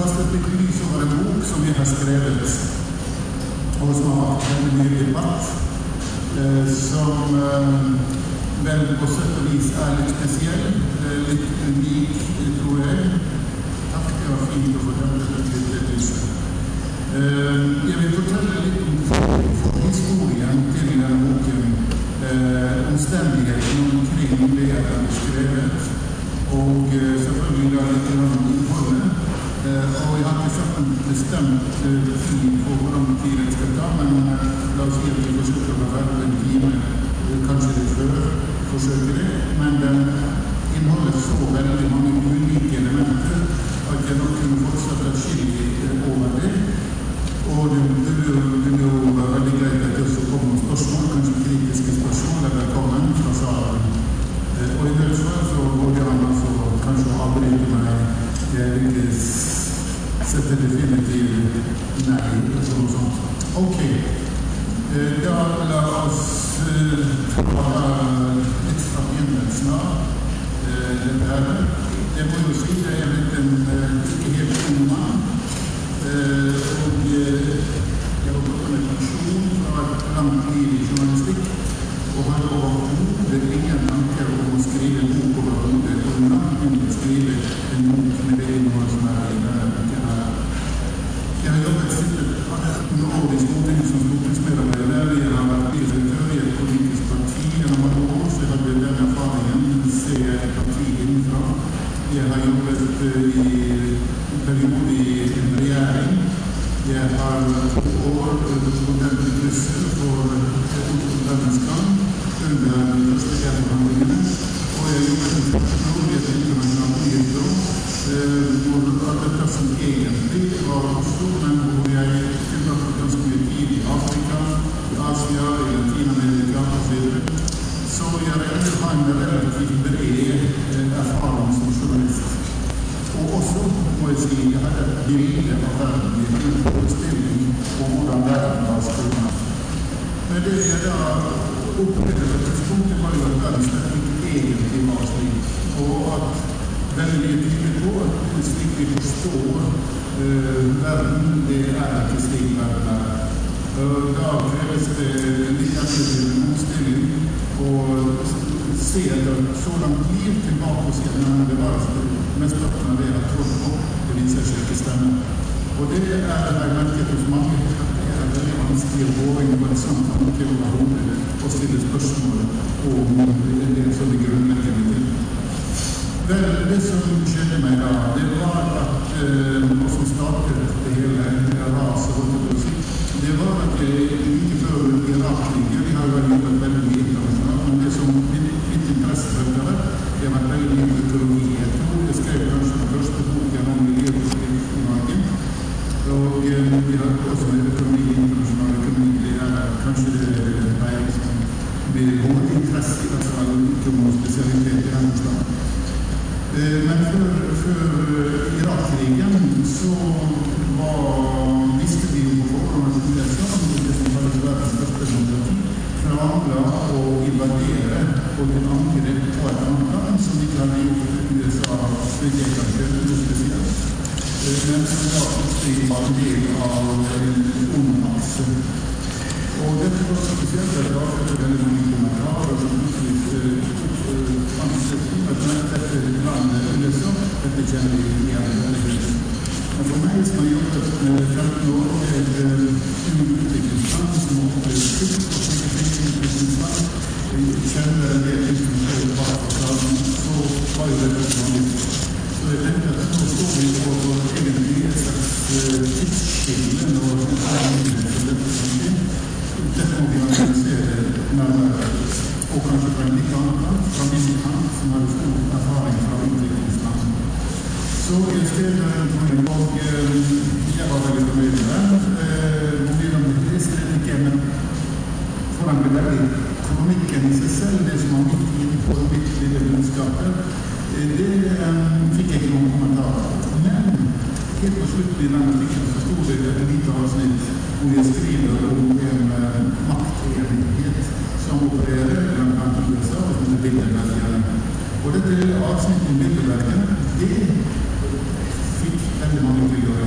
kastet litt lys over en bok som vi har skrevet, og som har hatt veldig mye debatt, som vel på sett og vis litt spesiell, litt unik, tror jeg. Takk, det var fint å fortelle dette litt lyset. Jeg vil fortelle litt om historien til denne boken, omstendighetene omkring det jeg har skrevet, og selvfølgelig litt innholdet. Og jeg har ikke satt en bestemt tid på hvordan tid jeg skal ta, men la oss si at vi forsøker å være en time, kanskje litt før, forsøker det. Men innholdet så veldig mange ulike elementer at jeg nok kunne fortsatt atskillig over det. Og det vil jo være veldig greit at det også kommer spørsmål, kanskje kritiske spørsmål, eller velkommen fra salen. Og i hvert fall så går det an å kanskje avbryte meg. Jeg vil ikke sette definitivt nei, eller noe sånt. Ok, da la oss ta litt fra begynnelsen av dette her. Jeg må jo si at jeg er ikke helt ung mann, og jeg har gått med pensjon fra et langt liv i journalistikk, og har overhodet ingen tanker om å skrive en bok overhodet, og langt om å skrive en bok med det innhold som i denne boken her. Jeg har jobbet sikkert 18 år i Stortinget som stortingsmedarbeider. Jeg har vært direktør i et politisk parti gjennom mange år, så jeg hadde den erfaringen å se et parti innenfra. Jeg har jobbet i en periode i en regjering. Jeg har 2 år korrespondent i Brussel for Oslo Verdensgang under de første gjennomhandlingene, og jeg har jobbet i et internasjonalt nyhetsbyrå, hvor arbeidsplassen egentlig var Oslo, men hvor jeg tilbrakte ganske mye tid i Afrika, i Asia, i Latinamerika og så videre. Så jeg har en relativt bred erfaring som journalist. Og også, må jeg si, jeg har et bilde av verden i en forestilling om hvordan verden var skolen. Men det jeg da opplevde på tidspunktet var jo at verden slett ikke egentlig var slik, og at veldig mye tyder på at slik vi forstår verden, det ikke slik verden er. Da kreves det litt annerledes omstilling, og se at så langt liv tilbake og si at det var mesteparten av det jeg tror på, det viser seg ikke stemme. Og det jeg merket hos mange, at det veldig vanskelig å gå inn på en sånn tanke overhodet og stille spørsmål om det som er grunnleggende til. Vel, det som skjedde meg da, det var at, og som startet det hele raset, det var at like før Irak-krigen, vi har jo jobbet veldig mye internasjonalt, men det som mitt interesse for det har vært veldig mye økologi. Jeg tror jeg skrev kanskje den første boken om miljøpolitikk i Norge, og vi har også økonomi, internasjonal økonomi, det kanskje det med hovedinteresse, altså ikke om noen spesialitet i denne stedet. Men før Irak-krigen så visste vi jo forhånd at USA, det som var verdens største demokrati, planla å invadere og til angrep på et annet land som ikke hadde gjort USA slik kanskje noe spesielt. Men som da også var en del av en omvakse. Og dette var så spesielt at det avgjørte veldig mange kommentarer som plutselig ansett at dette landet USA, dette kjenner vi igjen veldig høyt. Men for meg som har jobbet 15 år med utviklingsland, som opplever kutt og utviklingsland, kjenner en del som skjer bak på salen, så var jo dette vanlig. Så jeg tenkte at nå står vi på egentlig et slags tidsskille når det dette som skjer. Dette må vi analysere nærmere, og kanskje fra en litt annen kant, fra min kant, som har stor erfaring fra utviklingsland. Så jeg skrev og jeg var veldig fornøyd med den. Hvordan det ikke, men foran det veldig kronikken i seg selv, det som var midt inne på mitt lille budskapet, det fikk jeg ikke noen kommentarer. Men helt på slutten i denne artikkelen så stod det et lite avsnitt hvor jeg skriver om en maktenighet som opererer blant annet USA og som Bilderbergene. Og dette lille avsnittet om Bilderbergene, det fikk veldig mange til å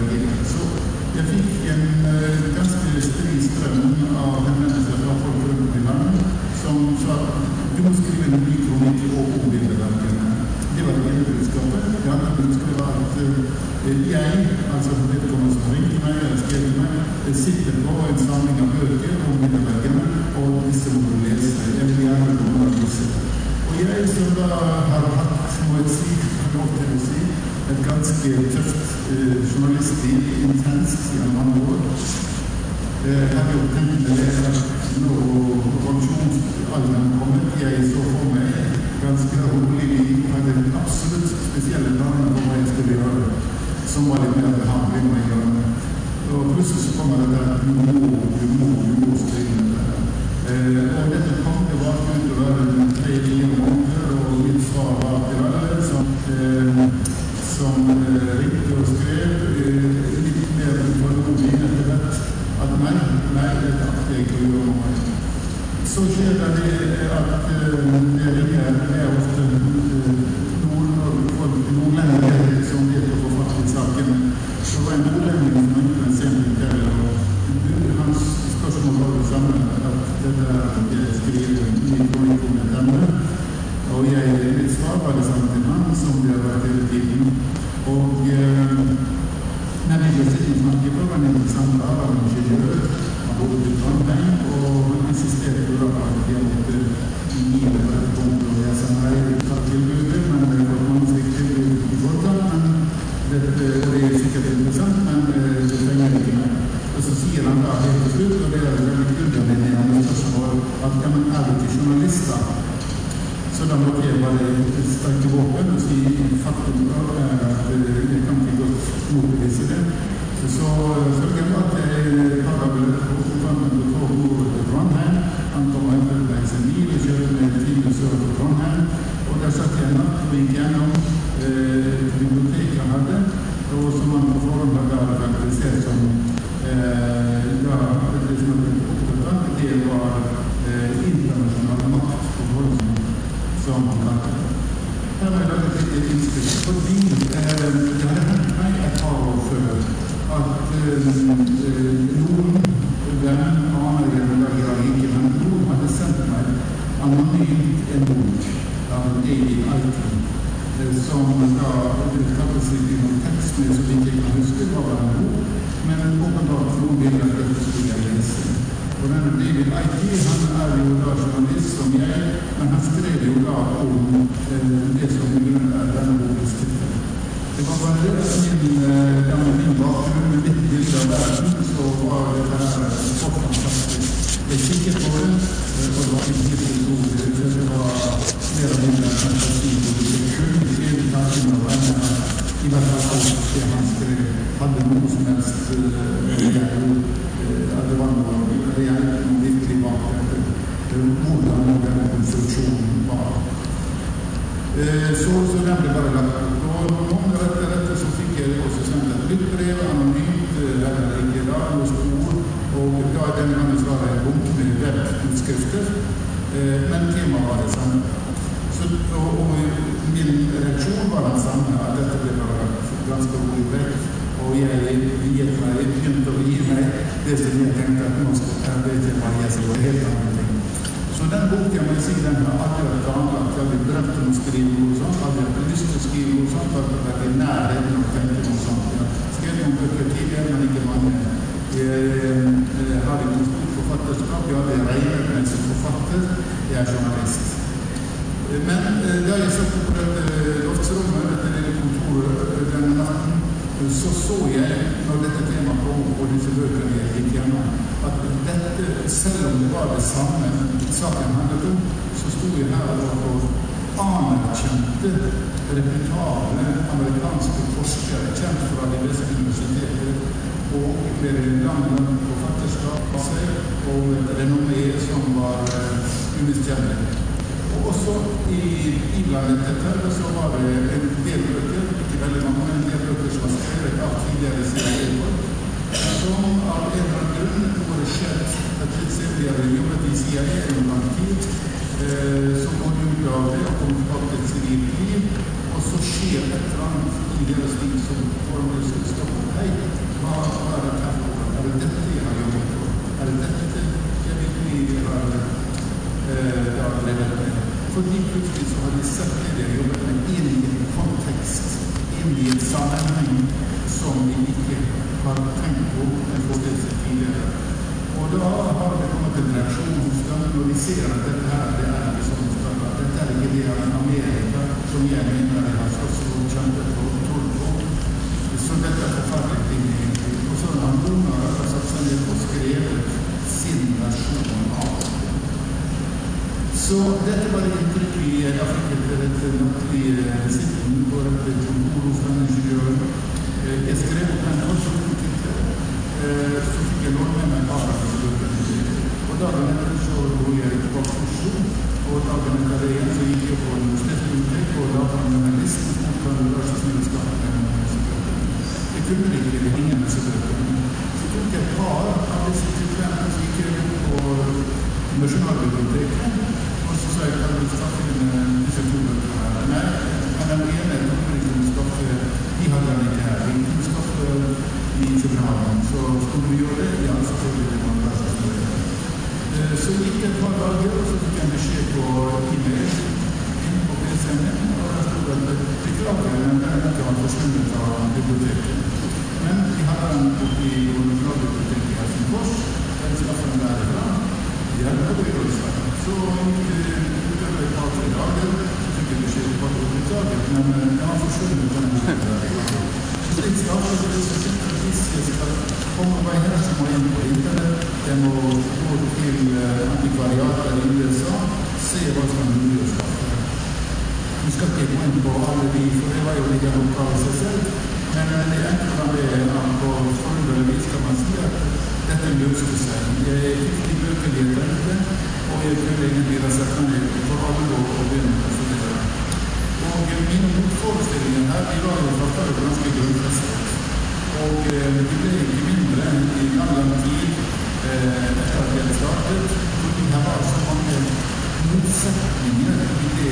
sa du må skrive en ny kronikk om bildeverkene. Det var det ene budskapet. Det andre budskapet var at jeg, altså vedkommende som ringte meg eller skrev meg, sitter på en samling av bøker om bildeverkene, og disse må du lese. Jeg vil gjerne noen av disse. Og jeg som da har hatt, må jeg si, lov til å si, et ganske tøft journalistliv, intenst gjennom mange år. Jeg har jo tenkt å lese når pensjonsalderen kommet. Jeg så for meg ganske rolig liv, hadde absolutt spesielle planer på hva jeg skulle gjøre, som var litt mer behandling med å gjøre. Og plutselig så kommer det at du må skrive det. Og dette kom tilbake ut å være 3-4 måneder, og mitt svar var til alle som ringte og skrev litt mer utfordring etter hvert, at nei, det akter jeg ikke å gjøre noe. Så skjer det at det ringer ofte nordlendinger som vet å få fatt i saken. Så var en nordlending som ringte en sen til, og hans spørsmål var det samme, at dette skriver mye kronikk om et emne. Og mitt svar var det samme til han, som det har vært hele tiden. Og når vi ble sittende og snakket på, var det en interessant dag av en ingeniør. Han bodde til Trondheim, og han insisterte på at jeg måtte gi det på dette punktet. Og jeg sa nei, jeg tar tilbudet, men det var mange som ikke tilbudet i fortsatt. Og det er sikkert interessant, men det trenger ikke meg. Og så sier han da helt til slutt, og det er veldig grunnleggende i andre spørsmål, at ja, men er du ikke journalister? Så da måtte jeg bare strekke våpen og si faktum at jeg kan ikke godt motbevise det. Så følger jeg at jeg har vel hovedfangen på toget til Trondheim. Han kom og hentet meg sin bil og kjørte med en time sør på Trondheim. Og der satt jeg en natt og gikk gjennom biblioteket han hadde, og som han på forhånd hadde karakterisert som det var internasjonale maktforhold som han kalte det. Her har jeg laget et litt innspill, fordi det hadde hendt meg et par år før at noen aner jeg ikke, men noen hadde sendt meg anonymt en bok av David Icke, som da kalte seg i noen tekst med, så vidt jeg kan huske, var en bok, men åpenbart noen bilder at dette skulle jeg lese. Og denne David Icke, han jo da journalist som jeg, men han skrev jo da om det som i grunnen denne bokens tilfelle. Det var bare det at min bakgrunn med mitt bilde av verden, så var det her fantastisk. Jeg kikket på det, og det var ikke helt utrolig. Det var flere bilder enn fantasi, og det kunne ikke tanken av henne. I hvert fall alt det han skrev hadde noe som helst at det var noe virkelig bak dette, hvordan denne konstruksjonen var. Så den ble bare lagt ut. Og noen måneder etter dette så fikk jeg også sendt et nytt brev, anonymt, eller ikke da, noe spor, og da denne gangen var det en bok med webutskrifter, men temaet var det samme. Og min reaksjon var den samme, at dette ble bare ganske rolig vekk, og jeg begynte å gi meg det som jeg tenkte at nå skal det til meg, jeg skal helt andre ting. Så den boken, må jeg si, den har aldri vært planlagt. Jeg har blitt drømt om å skrive noe sånt, aldri hatt lyst til å skrive noe sånt, for det har vært i nærheten å tenke noe sånt. Jeg har skrevet noen bøker tidligere, men ikke mange. Jeg har ikke noe stort forfatterskap, jeg har regnet meg som forfatter, jeg er journalist. Men da jeg satt på dette loftsrommet, dette lille kontoret denne natten, så jeg, når dette temaet kom på disse bøkene jeg gikk gjennom, at dette, selv om det var det samme saken handlet om, så stod jeg her overfor anerkjente, reputable amerikanske forskere, kjent fra de beste universiteter, og med lang forfatterskap av seg, og et renommé som var umiskjennelig. Og også iblandet dette så var det en del bøker, ikke veldig mange, men en del bøker som var skrevet av tidligere CIA-folk, som av en eller annen grunn var det skjedd at de hadde jobbet i CIA en lang tid, som går ut av det og kommer tilbake til et sivilt liv, og så skjer et eller annet i deres liv som formelig skal stoppe. Hei, hva er det her for? Er det dette jeg har jobbet for? Er det dette jeg virkelig har Fordi plutselig så har de sett det de har jobbet med inn i en kontekst, inn i en sammenheng som de ikke har tenkt på en fordel seg tidligere. Og da har det kommet en reaksjon hos dem når de ser at dette her, det er ikke sånn større. Dette er ikke det av Amerika som jeg mener de har slåss og kjempet på 12 år. Så dette er forferdelig ting egentlig. Og så har noen har satt seg ned og skrevet sin versjon av det. Så dette var det inntrykk jeg fikk etter et nattlig sitten på dette kontor hos denne ingeniøren. Jeg skrev opp en konsulttitel, så fikk jeg låne med meg bare for og dagen etter så går jeg tilbake til Oslo, og dagen etter det igjen så gikk jeg på universitetsbibliotek og la fram med en liste som kan være så snill å skaffe meg med disse bøkene. Jeg kunne ikke ingen disse bøkene. Så tok jeg et par av disse titlene, så gikk jeg på Nasjonalbiblioteket, og så sa jeg at jeg ville skaffe disse to bøkene her. Nei, men den ene kunne ikke skaffe, de hadde den ikke her. De kunne skaffe i København, så skulle vi gjøre det? Ja, selvfølgelig det var en plass. Så gikk det et par dager, og så fikk jeg en beskjed på e-mail inn på PC-en, og der stod det at beklager, men den ikke har forsvunnet av biblioteket. Men vi hadde den oppe i Nasjonalbiblioteket i Helsingfors, der vi skaffet den derifra. Ja, det var jo det. Så gikk det utover et par-tre dager, så fikk jeg beskjed på at men den har forsvunnet av den derifra. Så jeg startet det så sett at hvis jeg skal komme meg her, så må jeg inn på internett. Jeg må gå til antikvariater i USA, se hva som er mulig å skaffe. Nå skal ikke gå inn på alle de, for det var jo litt en oppgave i seg selv, men det enkle av det er på forunderlig kan man si at dette løste seg. Jeg fikk de bøkene jeg trengte, og jeg kunne egentlig resette ned for alle år og begynne å studere. Og mine motforestillinger her, de var jo faktisk ganske grunnfestet. Og de ble ikke mindre i lang tid etter at jeg startet, fordi her var så mange motsetninger i det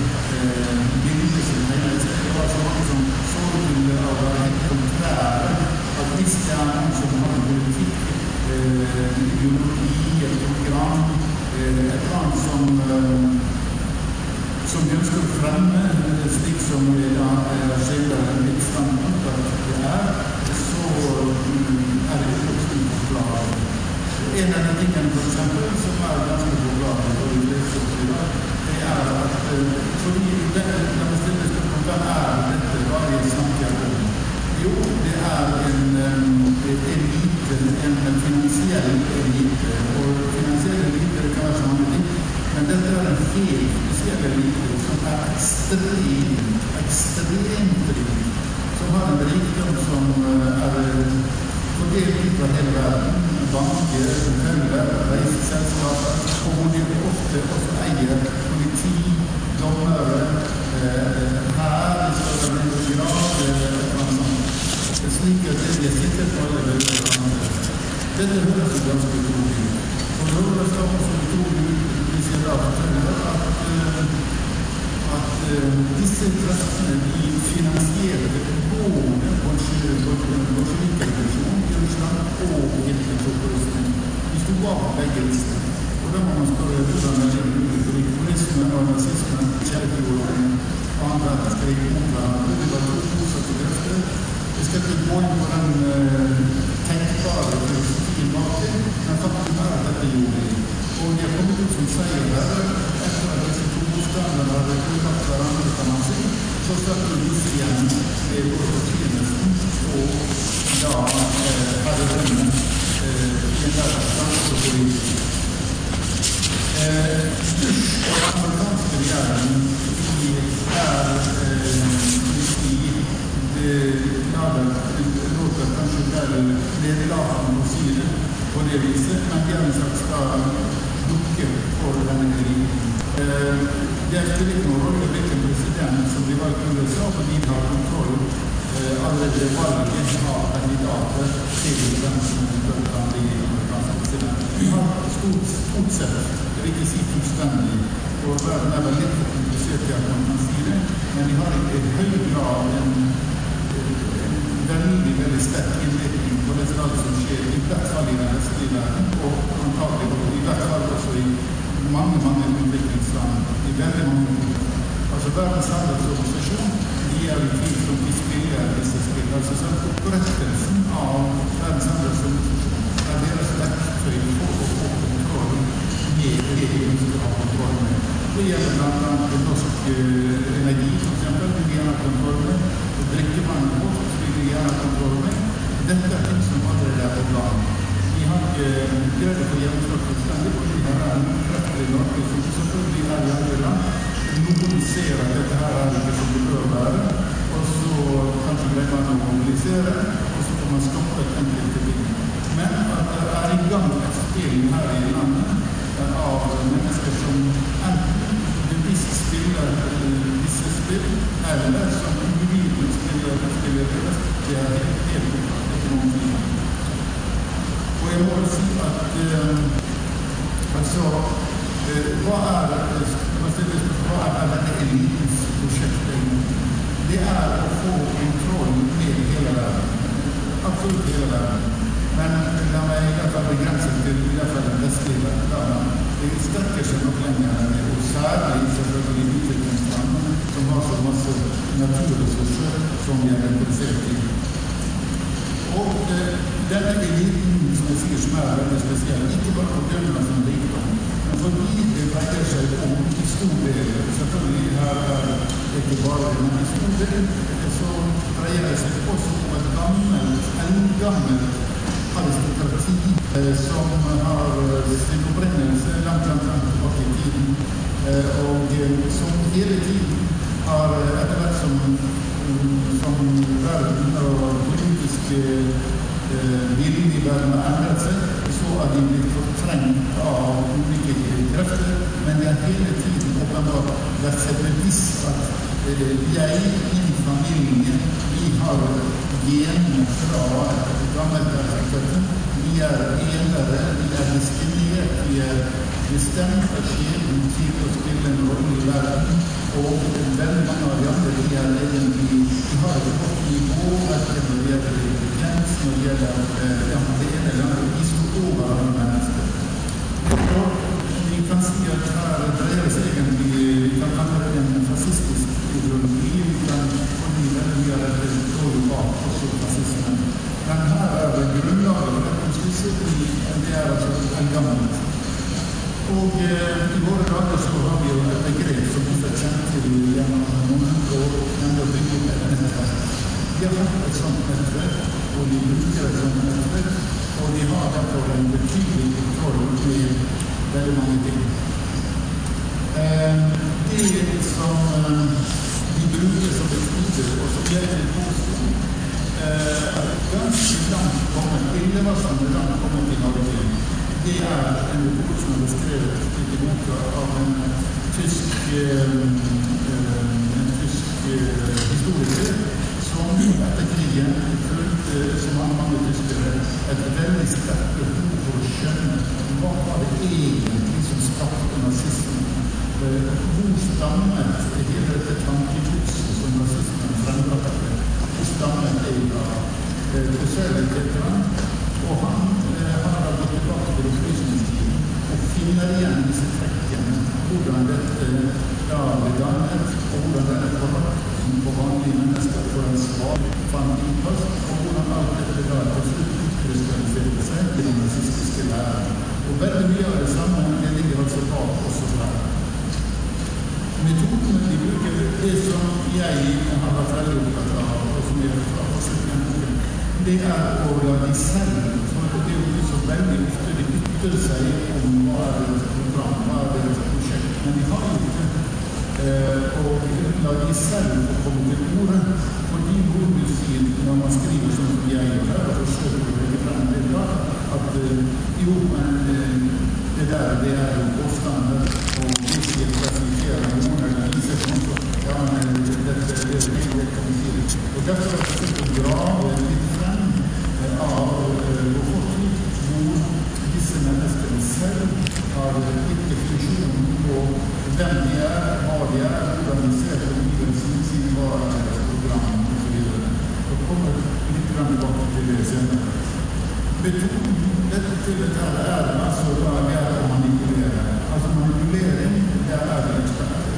bildet som tegnet. Det var så mange som så til å være helt kontrære, at hvis det er noen som har en politikk, ideologi, et program, et eller annet som vi ønsker å fremme, slik som vi da skiller litt standpunkt at det er, så er det ikke også forklare. En av de tingene for eksempel som er ganske forklare, og vi leser opp i dag, det er at fordi la meg stille spørsmål, hva er dette, hva er det snakker om? Jo, det er en elite, en finansiell elite, og finansiell elite det kan være så mange ting, men dette er en helt spesiell elite som er ekstremt rik, som har en rikdom som er fordelt ut av hele verden, banker, hoteller, reiseselskaper, og de ofte også eier politi, dommere, her i større grad, slik at det sitter på alle hverandre. Dette høres jo ganske utrolig ut. Og det høres også utrolig ut hvis jeg da forteller at disse kreftene de finansierer både bolsjevikrevolusjonen i Russland og Hitler-opprustningen. De stod bak begge listene. Og da må man spørre hvordan det er mulig, fordi kommunismen og nazismen kjærliggjorde annen verdenskrig mot hverandre. Det var to motsatte krefter. Jeg skal ikke gå inn på den tenkbare filosofien bak det, men faktum er at dette gjorde de. Og de har kommet ut som seier her, etter at disse to motstanderne hadde utlagt hverandre, kan man si, så startet de disse igjen med tjenesten, og da hadde denne i en verdensstand for politisk. Bush og amerikanske regjeringen låter kanskje der lavt å si det på det viset, men det er en slags dukke for denne krigen. Det spiller ikke noen rolle hvilken president som blir valgt i USA, for de har kontroll allerede valget av kandidater til den som kan bli amerikansk president. Vi har stort sett, jeg vil ikke si fullstendig, og verden er vel litt komplisert til at man kan si det, men vi har ikke i høy grad en veldig sterk innvirkning på det som skjer i hvert fall i den vestlige verden, og antagelig i hvert fall også i mange utviklingsland i veldig mange ting. Altså Verdens handelsorganisasjon, de jo tid som de spiller disse spill. Altså opprettelsen av Verdens handelsorganisasjon deres verktøy for å få kontroll med det de ønsker å ha kontroll med. Det gjelder blant annet norsk energi, for eksempel, vi vil gjerne ha kontroll med. Drikkevannet vårt vil vi gjerne ha kontroll med. Dette ting som allerede på plan. Vi har ikke greid å få gjennomslag fullstendig, fordi her noen krefter i Norge som selvfølgelig i andre land. Noen ser at dette her ikke som det bør være, og så kanskje greier man å mobilisere, og så får man stoppe et enkelte ting. Men at det i gang et spill her i landet av mennesker som enten bevisst spiller disse spill, eller som uvidelig spiller det, det helt ikke noen ting. Og jeg må si at hva denne elitens prosjekt egentlig? Det å få kontroll med hele verden. Absolutt hele verden. Men la meg i hvert fall begrense til i hvert fall den vestlige verden. Det strekker seg nok lenger, og særlig selvfølgelig utviklingslandene som har så masse naturressurser som vi interessert i. Og denne eliten, som jeg sier, som veldig spesiell, ikke bare på grunn av sin rikdom, men fordi det dreier seg om i stor del, selvfølgelig her det ikke bare, men i stor del, så dreier det seg også om et gammelt aristokrati som har sin opprinnelse langt tilbake i tiden, og som hele tiden har etter hvert som verden og politiske viljen i verden har endret seg, så de blitt fortrengt av ulike krefter, men de har hele tiden åpenbart vært seg bevisst at jeg i familien, vi har genene fra et gammelt aristokrati, vi enere, vi diskriminert, vi bestemt av skjeden til å spille en rolle i verden, og veldig mange av de andre, de egentlig, de har et godt nivå, hverken når det gjelder intelligens, når det gjelder det ene eller andre, de som over andre mennesker. Og vi kan si at her dreier seg egentlig, vi kan kalle det en fascistisk ideologi, fordi veldig mye av dette står jo bak også fascismen. Men her det grunnlaget for dette spisset, det altså en gammelt. Og i våre dager så har vi jo et begrep som vi har kjent til gjennom noen hundre år, nemlig å bygge opp et nettverk. De har hatt et sånt nettverk, og de bruker et sånt nettverk, og de har derfor en betydelig kontroll med veldig mange ting. Det som de bruker som beskriver, og som gjelder påstå, ganske langt kommet, illevarslende langt kommet i Norge. Det en bok som beskrevet i boka av en tysk historiker som etter krigen følte, som mange tyskere, et veldig sterkt behov for å skjønne hva var det egentlig som skapte nazismen. Hvor stammet hele dette tankegodset som nazismen frembragte? Hvor stammet det av forskjellighetene? Og han har gått tilbake til opplysningstiden og finner igjen disse trekkene, hvordan dette ble dannet, og hvordan denne forakten på vanlige mennesker for en svak fant innpass, og hvordan alt dette til slutt utkrystalliserte seg til den nazistiske læren. Og veldig mye av det samme, det ligger altså bak også her. Metodene de bruker, det som jeg har vært veldig opptatt av, og som jeg har forsøkt en boken, det å la de selv, for det jo ikke så veldig ofte de bytter seg om hva det et program, hva det et prosjekt, men de har jo ikke, og la de selv komme til ordet, fordi hvor du sier, når man skriver som jeg gjør, og forsøker å legge frem det da, at jo, men det der, det jo påstander, og vi sier klassifiserer noen eller viser som så, ja, men dette kan vi si. Og derfor har jeg forsøkt å grave litt frem av hvor disse menneskene selv har litt definisjonen på hvem de hva de hvordan de ser på omgivelsen sin program og så videre. Og kommer litt tilbake til det senere. Dette tilfellet altså å manipulere. Altså manipulering, det det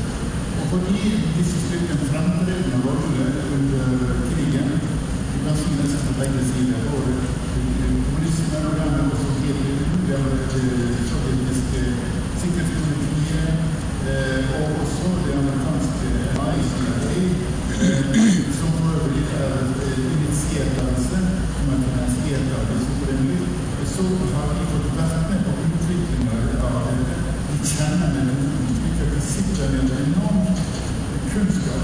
fordi disse spilte en fremtredende rolle under krigen, du kan si nesten på begge sider, både kommunismen og dermed også det sovjetiske sikkerhetspolitiet, og også det amerikanske CIA, som for øvrig initiert av disse, som finansiert av disse opprinnelig, så har vi fått vært med på utviklingen av det. Vi kjenner metoden, slik at vi sitter med en enorm kunnskap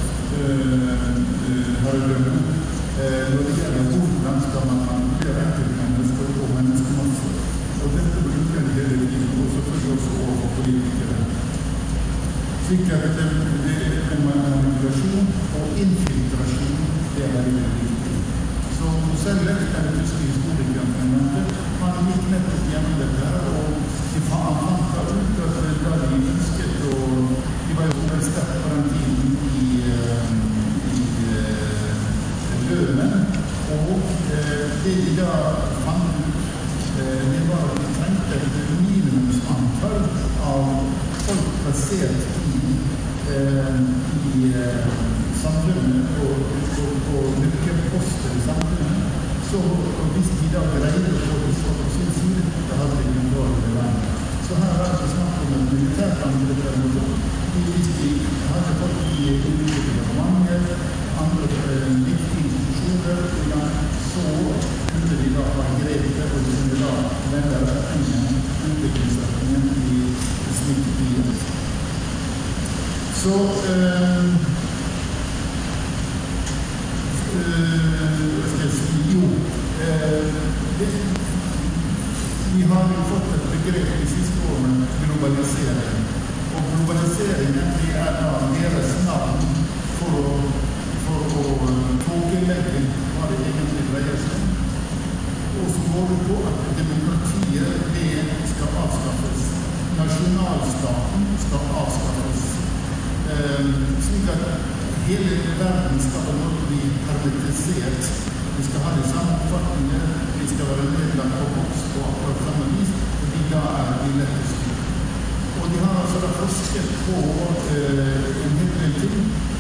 når det gjelder hvordan skal man manipulere enkeltmennesker og menneskemasse. Og dette bruker vi hele tiden, og selvfølgelig også overfor politikere. Slik at det er manipulasjon og infiltrasjon, det er veldig viktig. Så selv den tyske historikeren han gikk nettopp gjennom dette her, og de fant ut at da de ønsket, og de var jo veldig sterkt på den tiden i Løven, og det de da fant ut, det var at de trengte et minimumsantall av folk plassert i samfunnet og nøkkelposter i samfunnet. Så hvis de da greide å få det på sin side, da hadde de kontroll over landet. Så her er det snakk om et militært angrep. Hvis de hadde fått i ulike departementer, andre viktige institusjoner, så kunne de da ha grepet, og de kunne da vende retningen, utviklingsretningen i slik tid. Så vi har jo fått et begrep de siste årene, globalisering. Og globaliseringen er da deres navn for å tåkelegge hva det egentlig dreier seg. Og så går det på at demokratiet skal avskaffes. Nasjonalstaten skal avskaffes. Slik at hele verden skal bli hermetisert. Vi skal ha de samme oppfatninger, vi skal være nedlagt på boks på akkurat samme vis, fordi da er de lettest. Og de har altså da forsket på en hel del ting.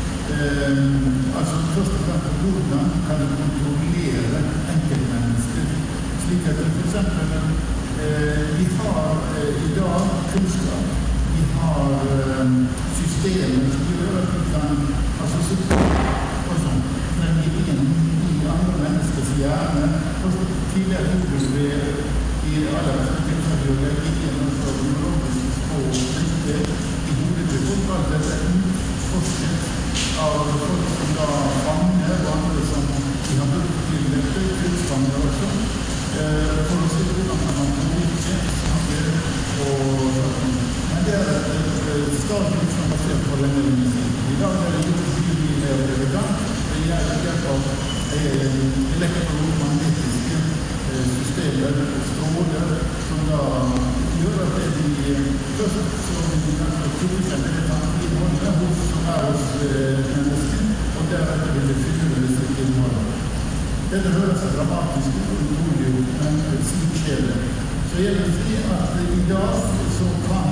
Altså først og fremst hvordan kan de kontrollere enkeltmennesker, slik at for eksempel vi har i dag kunnskap, vi har systemer som gjør at vi kan og sånn, trenge inn i andre menneskers hjerne, og så tidligere hodet i aller beste tilfeller å legge inn neurologisk og riktig i hodet til folk, alt dette utforsket av folk som da fanger, og andre som de har brukt til kunnskaper og sånn, for å se hvordan man kan bruke og men det er et stadig som basert på denne linjen. I dag er det gjort mye mer elegant. Det gjør hjelp av elektromagnetiske systemer, stråler, som da gjør at det de først så vil de kanskje tilkjenne det innholdet som er hos mennesken, og deretter vil det fylle det sitt innhold. Dette høres dramatisk og utrolig ut, men slik skjer det. Så jeg vil si at i dag så kan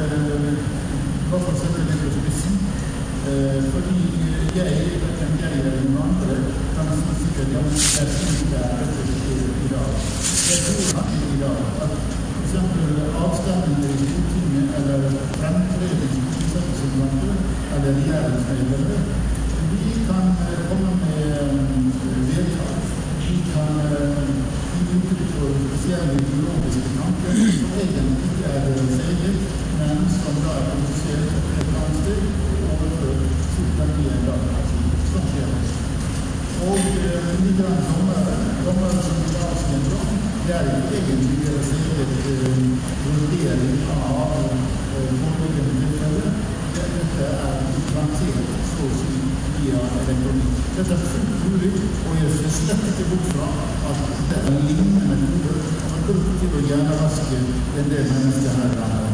hva for å sette det på spissen, fordi jeg eller noen andre kan sikkert gjøre det ikke er dette skjer i dag. Jeg tror at i dag at for eksempel avstemninger i Stortinget eller fremtredningsrepresentanter eller regjeringsmedlemmer, vi kan komme med vedtak, vi kan uttrykk for spesielle ideologiske tanker som egentlig ikke er deres eget, men som da er produsert et eller annet sted overfor stortpartiet da. Sånn skjer det. Og litt av dommere som vi da avstemmer om, det er jo egentlig deres eget vurdering av forliggende tilfeller. Dette er plantert så å si via elektronikk. Dette er fullt mulig, og jeg ser slett ikke bort fra at det er lignende metoder som er brukt til å hjernevaske en del mennesker her i landet.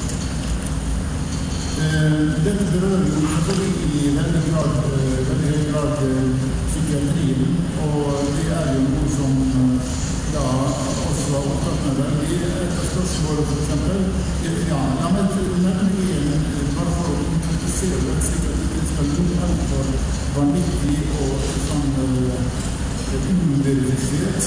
Dette berører jo selvfølgelig i veldig høy grad psykiatrien, og det er jo noe som da også var opptatt med veldig spørsmålet for eksempel. Ja, la meg nevne igjen bare for å konkretisere det, slik at det skal vanvittig og sånn uverifisert.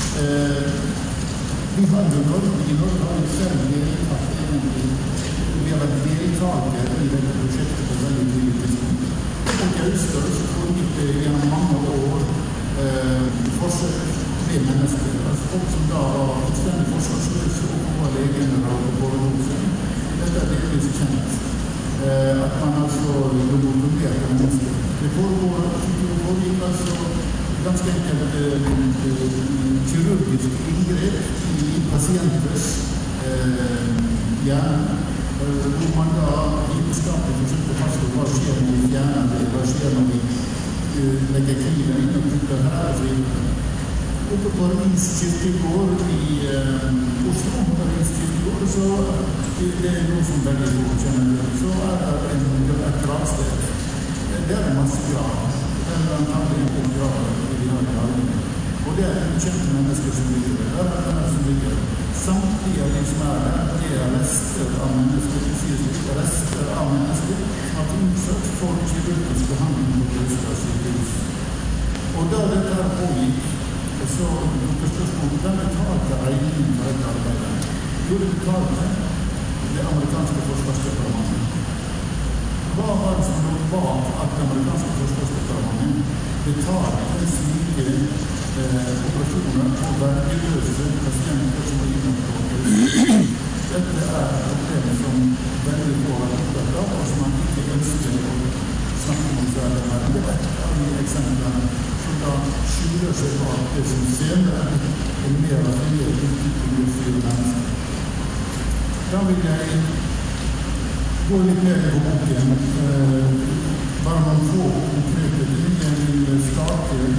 Vi har jo i Norge har jo selv deltatt egentlig. Vi har vært deltaker i dette prosjektet på veldig tidlig tidspunkt. Og i Østers foregikk det gjennom mange år forsøk med mennesker. Altså folk som da var fullstendig forsvarsløse og var legegeneral på Borgerhuset. Dette er delvis kjent. At man altså lobotomerte mennesker. Det foregikk altså ganske enkelt kirurgisk inngrep i pasienters hjerne, hvor man da vitenskapelig forsøkte å fastslå hva skjer når vi fjerner det, hva skjer når vi legger kniven inn og putter her og så videre. Oppe på Ris kirkegård i Oslo, så det er noe som veldig godt kjenner, så er det et gravsted. Det er en masse grav. Det er blant annet en grav i de her gravene. Og det er ukjente mennesker som ligger der. Det er mennesker som ligger der. Samtlige av de som er der, det er rester av mennesker, rester av mennesker som har vært utsatt for kirurgisk behandling på Gaustad sykehus. Og da dette her pågikk, så på spørsmålet, hvem betalte regningen for dette arbeidet? Jo, det betalte det amerikanske forsvarsdepartementet. Hva var det som lå bak at det amerikanske forsvarsdepartementet betalte slike operasjoner på vergeløse pasienter som var innenfor? Dette er problemet som veldig få har opptatt av, og som man ikke ønsker å snakke om særlig her. Det er et av de eksemplene som da skjuler seg bak det som senere er mer av det utviklingsfyrer mennesker. Da vil jeg gå litt mer på boken. Bare noen få konkrete ting. Jeg vil starte med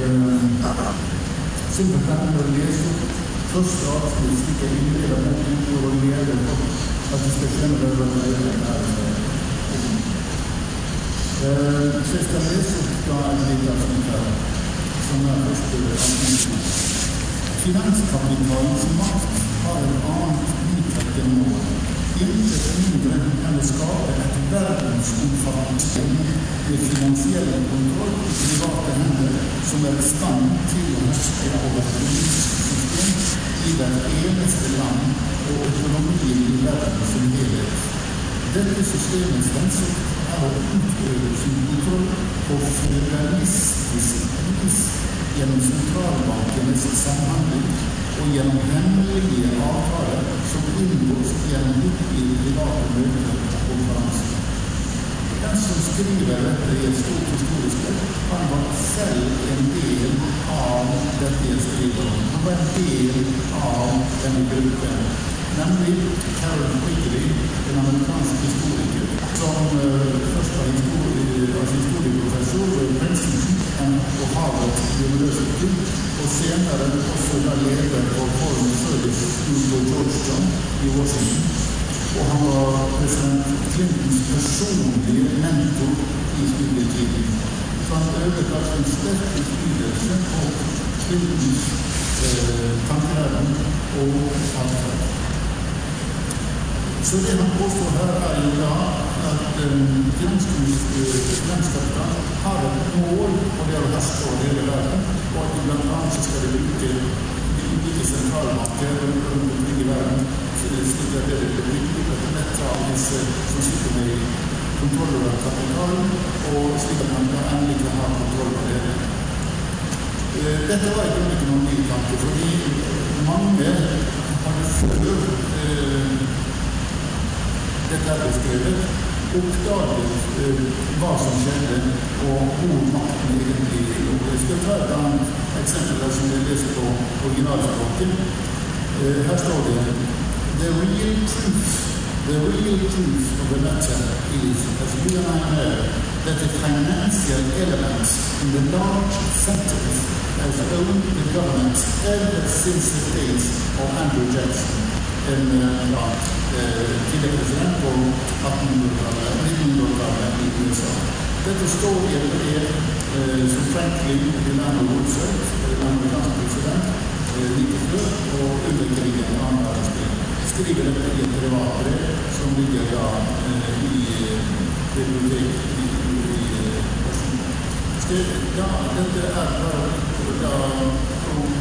simpelthen å lese opp første avsnitt, slik jeg innleder boken for å lede for at det skal skjønne hva det er her. Så jeg skal lese opp da en liten avsnitt her, som er første avsnitt. Finanskapitalens makt har en annet utrettende mål. Intet mindre enn å skape et verdensomfattende med finansiell kontroll i private hender som er i stand til å herske over politisk system i det eneste land og økonomien i verden som helhet. Dette systemets hensikt er å utøve sin kontroll på federalistisk vis gjennom sentralbankenes samhandling og gjennom hemmelige avtaler som inngås gjennom hyppige private møter og konferanser. Den som skriver dette i et stort historisk løp, han var selv en del av dette jeg skriver om. Han var en del av denne gruppen, nemlig Carol Quigley, en amerikansk historiker, som først var historieprofessor ved Princeton og Harvard University, og senere også da leder for Foreign Service School på Georgetown i Washington. Og han var president Clintons personlige mentor i studietiden. Så han øvet altså en sterk innflytelse på Clintons tankeverden og atferd. Så det han påstår her er jo da at finanskapital har et mål, og det er å herske over hele verden, og at blant annet så skal det bruke de ulike sentralbanker rundt omkring i verden, slik at det blir utviklet nett av disse som sitter med kontroll over kapitalen, og slik at man endelig kan ha kontroll på det. Dette var ikke noen ny tanke, fordi mange hadde før dette er beskrevet, oppdaget hva som skjedde og hvor makten egentlig lå. Jeg skal ta et annet eksempel som jeg leser på originalspråket. Her står det: The real truth of the matter is, as you and I know, that the financial element in the large centers has owned the government ever since the days of Andrew Jackson. Tidligere president på 1900-tallet i USA. Dette står i et brev som Franklin Delano Roosevelt, amerikansk president, like før og under krigen i annen verdenskrig. Skriver dette i et privat brev som ligger da i biblioteket i Ja, dette om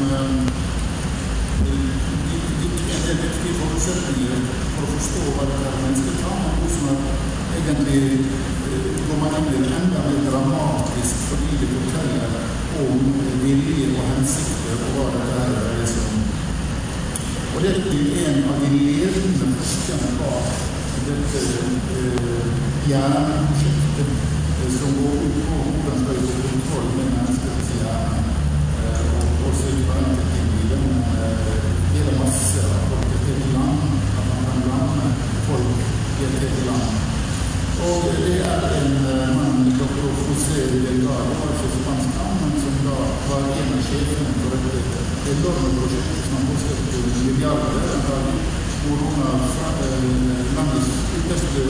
en del viktige forutsetninger for å forstå hva det mennesket tar, men også egentlig går man inn i det enda mer dramatisk fordi det forteller om vilje og hensikter og hva det er som. Og det er en av de ledende forskerne bak dette hjerneprosjektet som går ut på hvordan skal vi få kontroll med menneskets hjerne og også i hverandre-livet, men det er masse av folk i et helt land, at man kan blande folk i et helt land. Og det er en mann, Dr. José Delgado, altså spansk navn, som da var en av sjefene for dette enorme prosjektet som har kostet milliarder, hvor noen av landets ytterste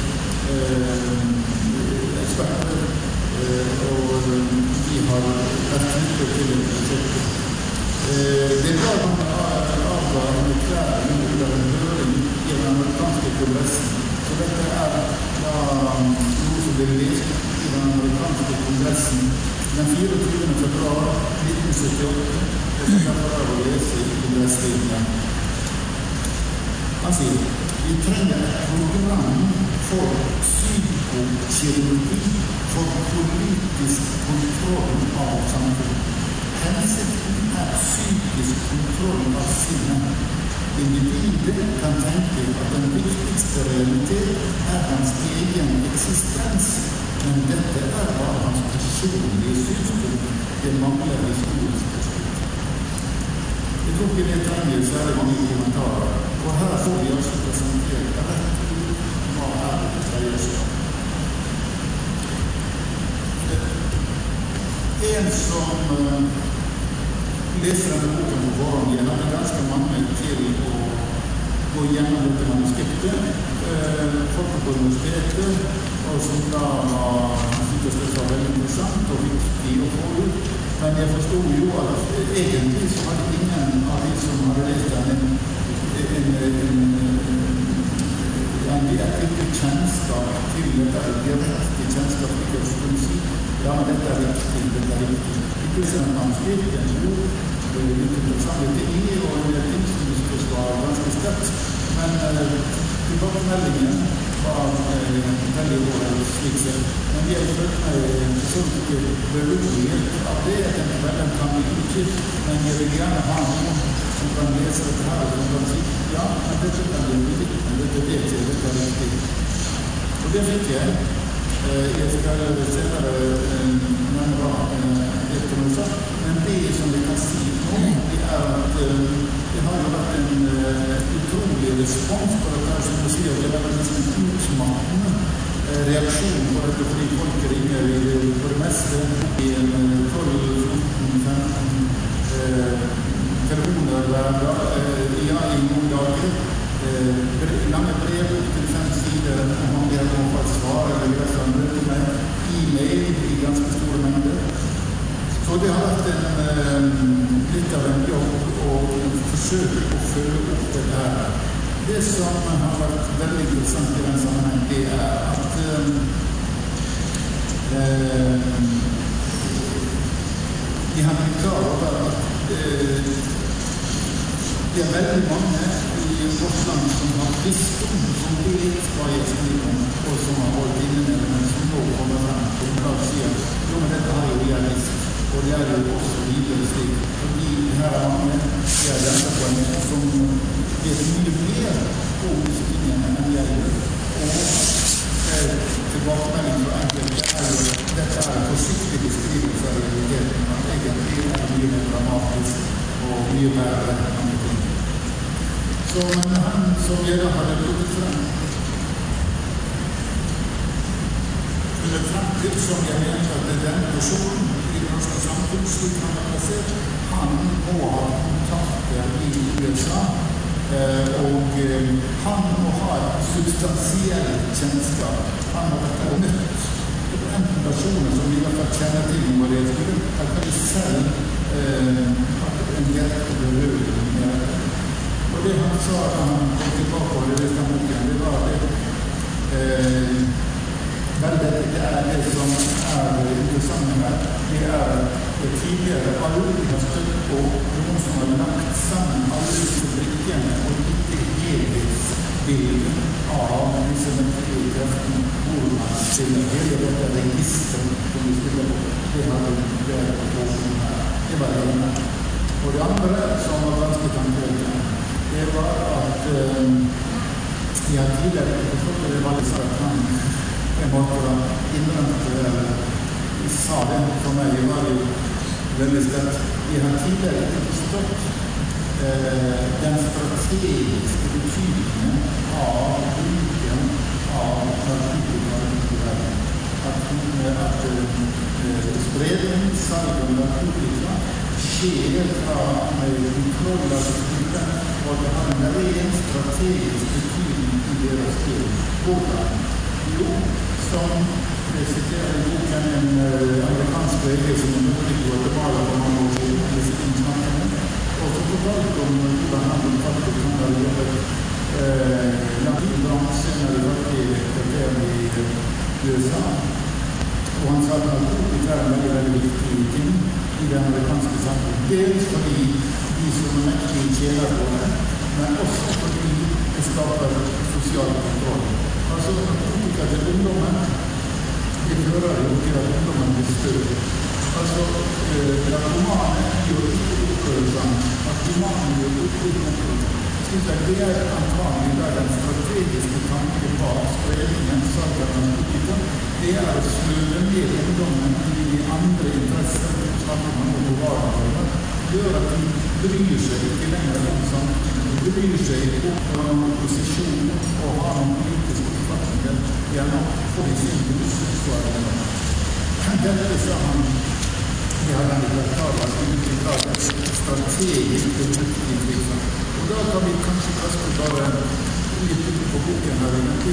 eksperter, og de har vært knyttet til det prosjektet. Delgado avga en erklæring under en høring i den amerikanske kongressen. Så dette er noe som ble lest i den amerikanske kongressen den 24. februar 1978. Det er derfor å lese i kongresslinjen. Han sier, vi trenger et program for psykokirurgi for politisk kontroll av samfunnet. Hensikten er psykisk kontroll av sinnet. Individet kan tenke at den viktigste realitet er hans egen eksistens, men dette er bare hans personlige synspunkt. Det mangler historisk perspektiv. Jeg tror ikke det trenger særlig mange kommentarer, og her får vi også presentert rett ut hva er det dreier seg om. En som leser denne boken på forhånd, jeg hadde ganske mange til å gå gjennom dette manuskriptet. Folk på universitetet, og som da syntes det var veldig interessant og viktig å få ut. Men jeg forstod jo at egentlig så hadde ingen av de som hadde lest den ikke kjennskap til dette, direkte kjennskap til det som kunne si, ja, men dette er viktig, dette er viktig. Ikke sånn at man skriver en ord, det er litt interessant i, og en del ting som det var ganske sterkt, men tilbakemeldingen var veldig dårlig slik sett. Men jeg følte meg sånn ikke beroliget av det. Jeg tenkte vel, den kan vi ikke, men jeg vil gjerne ha noen som kan lese dette her, og som kan si, ja, men dette kan bli viktig, men dette vet jeg, dette er viktig. Og det fikk jeg. Jeg skal senere nevne hva det kan være sagt, men det som vi kan si nå, det er at det har jo vært en utrolig respons på dette, som du sier, det har vært nesten utmattende reaksjon på dette, fordi folk ringer på det meste i 12-15 telefoner hver dag, ja, i noen dager. Lange brev til 5 sider, om man ber om å svare eller gjøre en møte med e-mail i ganske store mengder. Så det har vært litt av en jobb å forsøke å følge opp det her. Det som har vært veldig interessant i den sammenheng, det er at de har blitt klar over at det er veldig mange i vårt land som har visst om, som vet hva jeg skriver om, og som har holdt inne med det, men som nå kommer frem og klart sier, jo, men dette har jo jeg visst, og det er jo også videre slik, fordi her er mange, det er dette på en som vet mye mer om disse tingene enn jeg gjør, og tilbakemelding for enkelte er jo, dette er en forsiktig beskrivelse av realiteten, at egentlig er mye mer dramatisk og mye verre enn andre ting. Så han som jeg da hadde plukket frem til som jeg mente at den personen i det norske samfunn, slik han var plassert, han må ha kontakter i USA, og han må ha et substansielt kjennskap. Han må ha møtt enten personer som i hvert fall kjenner til noe av det, at han selv en hjelp berøring med det. Og det han sa da han kom tilbake og leste boken, det var det. Vel, det er det som interessant her, det tidligere alle har støtt på noen som har lagt sammen alle disse brikkene og ikke helhetsbildet av disse naturlige kreftene, hvor man stiller hele dette registeret som vi stiller på. Det har vi vært på båten her. Det var det ene. Og det andre som var ganske tankevekkende, det var at jeg har tidligere ikke fått det veldig sagt han en måte innrømt sa det for meg, det var jo veldig sterkt. Jeg har tidligere ikke forstått den strategiske betydningen av bruken av narkotika i verden. At spredning, salg av narkotika skjer fra kontroll av skulderen, og det har en ren strategisk betydning i deres liv. Hvordan? Jo, som jeg siterer i boken en amerikansk lege som er nødt til å gå tilbake på mange år siden, og så fortalte om hvordan han faktisk kan være jobbet senere i USA. Og han sa at narkotika er en veldig viktig ting i det amerikanske samfunnet. Dels fordi de som er mektige tjener på det, men også fordi det skaper sosial kontroll. Altså, narkotika til ungdommen, det fører jo til at ungdommen blir større. Altså, narkomane gjør ikke oppførelsen, narkomane gjør ikke oppførelsen. Slik at det er antagelig der den strategiske tanken bak spredningen, salg av narkotika, det er å sløre ned ungdommen i de andre interesser, snakker man om varehandel, gjør at de bryr seg ikke lenger om samfunnet, de bryr seg ikke om posisjon og har noen politiske oppfatninger gjennom for de sin bosetsvarende. Dette sa han, det har han ikke klart at vi ikke klart et strategisk utvikling. Og da kan vi kanskje bare litt ut på boken her,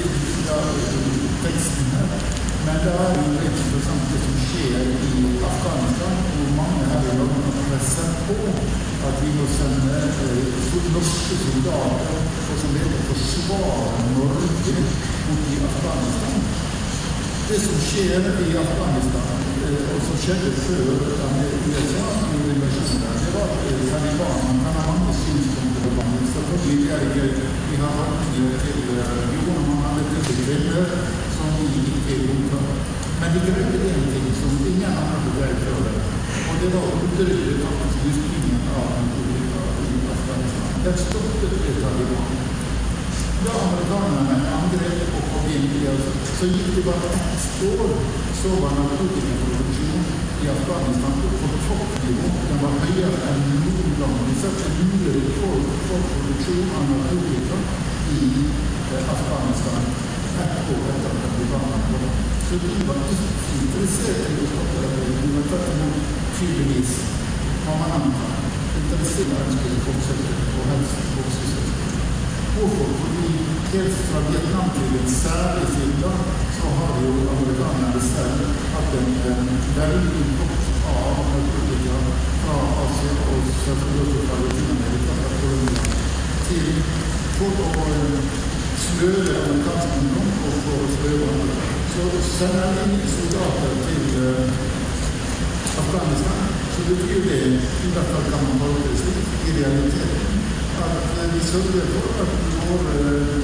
teksten her. Men det er jo interessant det som skjer i Afghanistan, hvor mange her i landet har presset på at vi må sende norske soldater og som heter forsvare Norge mot i Afghanistan. Det som skjer i Afghanistan, og som skjedde før USA i invasjonen der, det var at Taliban kan ha mange synspunkter på landet. Selvfølgelig er det gøy. Vi har hatt til jorden, man har hatt til kvinner som vi ikke godtar. Men de greide en ting som ingen andre greide før det. Og det var å utrydde faktisk utbyggingen av narkotika i Afghanistan. Den stoppet det Taliban. Da amerikanerne angrep og kom inn i så gikk det bare ett år, så var narkotikaproduksjonen i Afghanistan på toppnivå. Den var høyere enn noen gang. Vi satte nye rekord for produksjon av narkotika i Afghanistan ett år etter at Taliban kom. Så de var ikke interessert i å stoppe det. De var tatt imot tydeligvis permanent. Interessert at de skulle fortsette og helst vokse seg. Hvorfor? Fordi helt fra Vietnamkrigen særlig siden da, så har jo amerikanerne selv hatt en veldig import av narkotika fra Asia og selvfølgelig fra Latinamerika, fra Colombia, til for å sløre amerikansk ungdom og for å sløre andre. Så sender de soldater til Afghanistan, så betyr det, i hvert fall kan man holde det slik, i realiteten, at vi sørger for at våre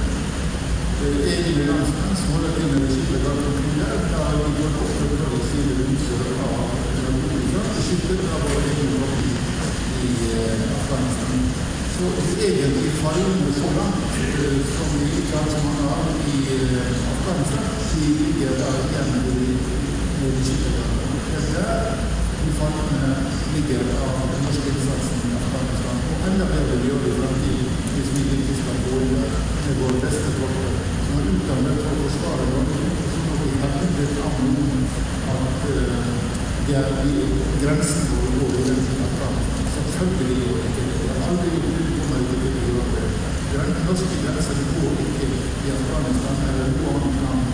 egne landsmenn som holder til med regimet av konflikter, da vi går ofte for å si det huset av narkotika, beskyttet av våre egne folk i Afghanistan. Så egentlig fallende så langt som vi ikke har så mange av i Afghanistan, de ligger der igjen med beskyttet av der de fallende ligger av den norske innsatsen i Afghanistan. Og enda bedre vi gjør det i fremtiden, hvis vi ikke skal gå inn der med våre beste tropper som er utdannet for å forsvare Norge, så må vi hevdet av noen at det er grensen vår går i den til Afghanistan. Selvfølgelig går det ikke. Det er aldri kommer ikke til å gjøre det. Den norske grensen går ikke i Afghanistan eller noe annet land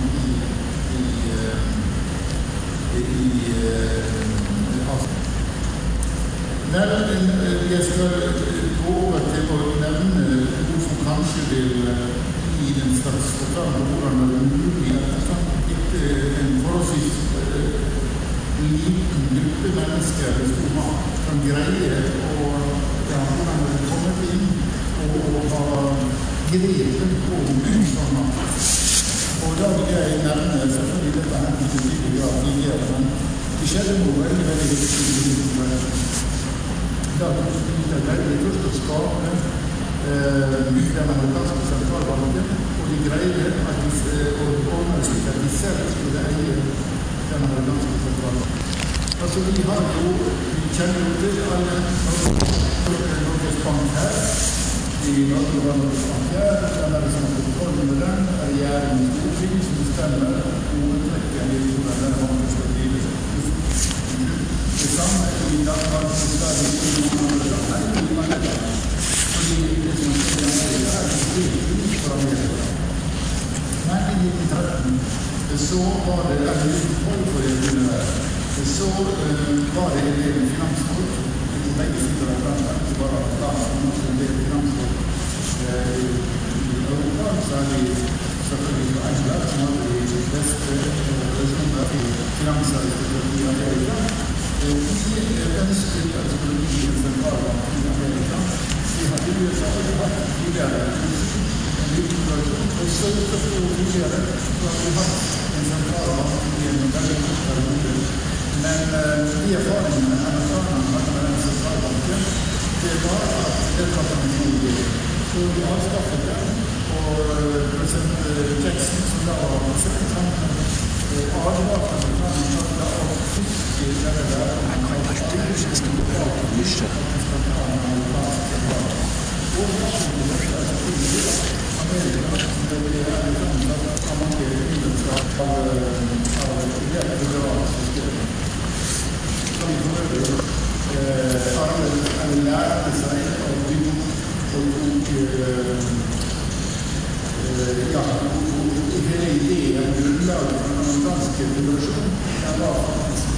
i Asien. Men jeg skal gå over til å nevne noe som kanskje vil gi en slags forklaring på hvordan det er mulig at en forholdsvis mennesker med stor makt kan greie hvordan det kommer inn og ha grepet på sånn makt. Og da vil jeg nevne selvfølgelig dette her til tydelig grad tidligere, men det skjedde noe veldig viktig i verden. Da begynte veldig først å skape den amerikanske sentralbanken, og de greide å ordne slik at de selv skulle eie den amerikanske sentralbanken. Altså vi kjenner jo til alle Norges Bank her, i Norge var Norges Bank her, den det sånn kontroll med den, regjeringen i Stortinget som bestemmer hovedtrekken i hvordan denne banken skal drives. Det samme i Danmark, i Sverige, i mange land. Fordi det som skjer i Amerika ut fra Amerika. Men i 1913 så var det en forhold for det kunne være. Så var det en del finansfolk, begge sider av landet, så var det en del finansfolk i Europa, særlig selvfølgelig fra England, som hadde de beste relasjoner i finansaristokratiet i Amerika. De ønsket at det skulle bli en sentralbank i Amerika. De hadde USA hatt tidligere en liten relasjon, og så tidligere så hadde vi hatt en sentralbank i en veldig kort periode. Men de erfaringene amerikanerne hadde med den sentralbanken, det var at det var en god idé. Så de avskaffet den, og president Jackson, som da var president, han advarte amerikanerne til å huske denne læreren. Og han lærte seg å bygge og hele ideen grunnlaget for den amerikanske revolusjonen var faktisk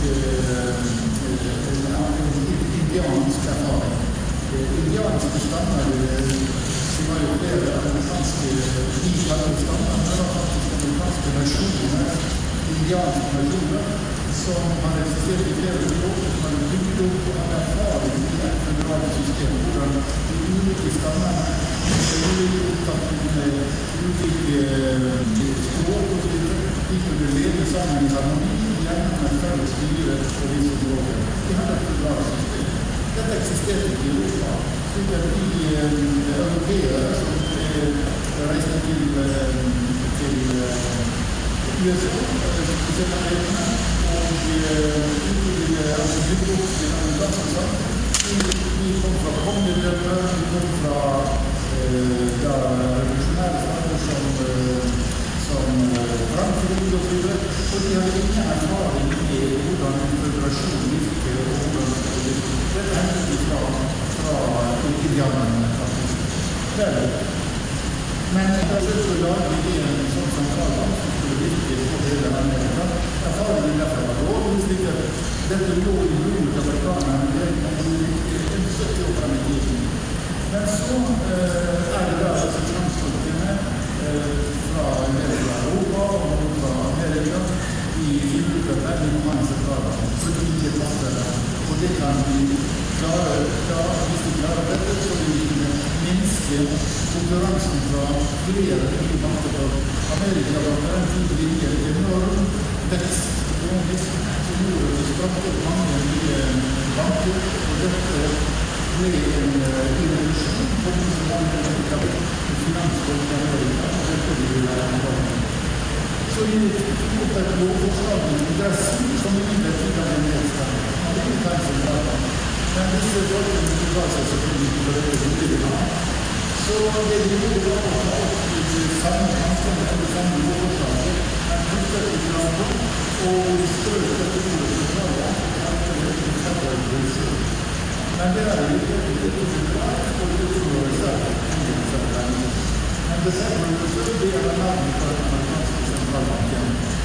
indiansk erfaring. Indianske stammer, som var jo flere amerikanske stammer, det var faktisk amerikanske nasjoner, indianske nasjoner, som har eksistert i flere år, som har bygd opp av erfaring i et føderalt system, hvordan de ulike stammene, ulike oppfatninger med ulike språk og styrer, de kunne leve sammen i harmoni gjennom et felles styre på disse områdene. De hadde et føderalt system. Dette eksisterte ikke i Europa, slik at de europeere som reiste til USA, og bygde opp i amerikanske sak. Vi kom fra kongedømmer, vi kom fra revolusjonære stater som Frankrike og så videre, og de hadde ingen erfaring i hvordan føderasjon virker og hvordan dette hentet vi fra indianerne faktisk. Men det er så lage ideen som sentralbank som skulle virke på hele Amerika. Erfaringen derfor var dårlig, slik at dette lå i blodet til amerikanerne, det er en 70 år frem i tiden. Men så er det da finansfolkene fra en del fra Europa og fra Amerika i finner veldig mange sentraler, fordi de passer der. Og det kan vi klare, hvis vi klarer dette, så vil vi kunne minske konkurransen fra flere nye banker. Amerika var på den tiden en enorm vekst økonomisk, så nå startet mange nye banker, og dette ble en revolusjon på den som var en finansfolk i Amerika, og dette ville være en bank. Så vi tok et lovforslag i Kongressen som midlertidig ble nedstemt. Man ville ta en sentralbank. Men disse folkene ga seg selvfølgelig ikke på dette lovforslaget. Så det de gjorde var å ta opp i samme lovforslaget, men puttet i hverandre, og i større dette sentralbank, men det er jo ikke sentralt, og det er jo reserve. Men det ser man jo så det er navnet for den amerikanske sentralbanken.